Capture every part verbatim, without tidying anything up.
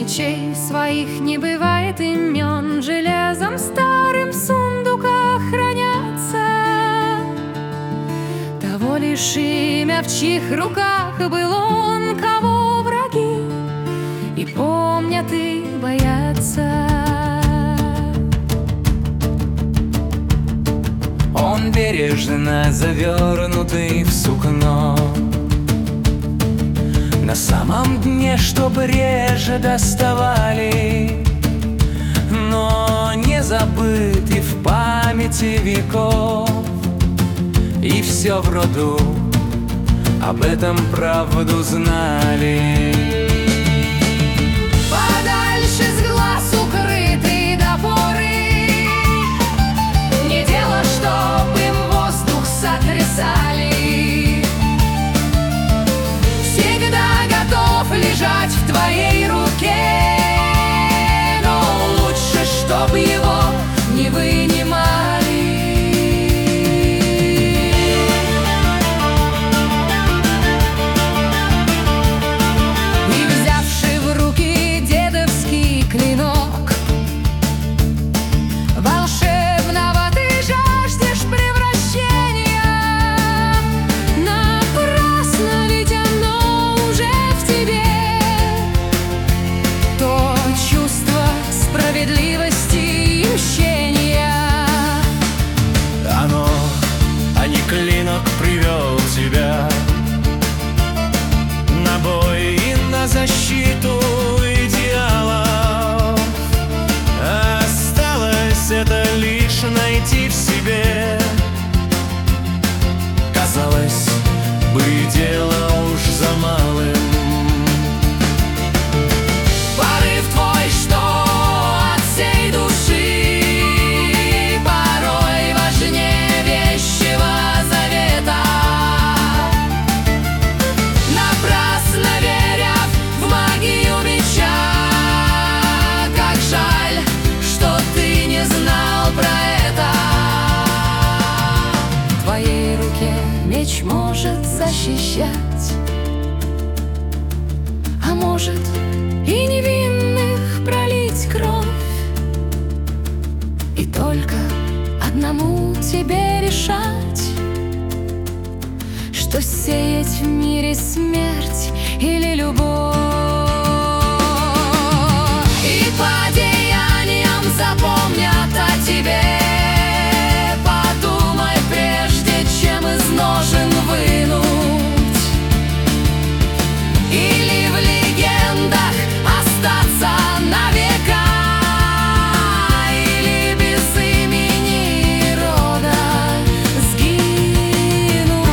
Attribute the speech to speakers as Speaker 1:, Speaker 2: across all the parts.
Speaker 1: мечей своих не бывает имен, железом старым в сундуках хранятся. Того лишь имя, в чьих руках был он, кого враги и помнят и боятся.
Speaker 2: Он бережно завернутый в сукно, на самом дне, чтоб реже доставали, но не забыт и в памяти веков. И все в роду об этом правду знали.
Speaker 1: Подальше с глаз укрытый до поры, не дело, чтоб им воздух сотрясали. Всегда готов лежать в твоей руке, но лучше, чтоб его не вынимали.
Speaker 2: Привел тебя на бой и на защиту идеалов. Осталось это лишь найти в себе. Казалось бы, дело уж за малым.
Speaker 1: Порыв твой, что от всей души, порой важнее вещего завета. Напрасно веря в магию меча, как жаль, что ты не знал про это. В твоей руке меч может защищать, а может и невинных пролить кровь. И только одному тебе решать, что сеять в мире смерть или любовь. И по деяниям запомнят о тебе. Подумай, прежде чем из ножен вынуть, или в легендах остаться на века, или без имени и рода сгинуть.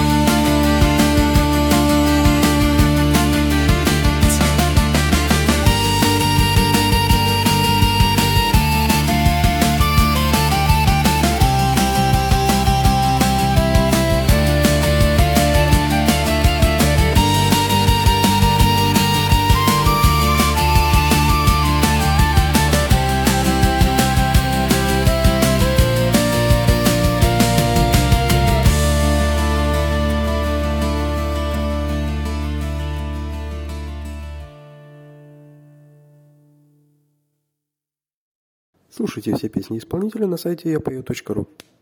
Speaker 3: Слушайте все песни исполнителя на сайте я пою точка ру.